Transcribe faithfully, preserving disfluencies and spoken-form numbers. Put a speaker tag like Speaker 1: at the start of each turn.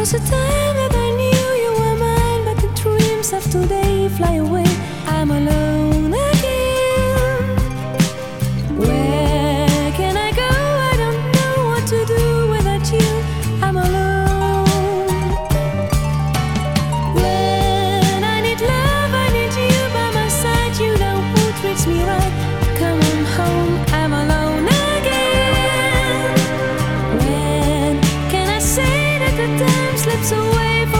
Speaker 1: was a time that I knew you were mine, but the dreams of today fly away. I'm alone again. Where can I go? I don't know what to do without you. I'm alone. When I need love, I need you by my side. You know who treats me right. Come on home, I'm alone again. When can I say that the time slips away from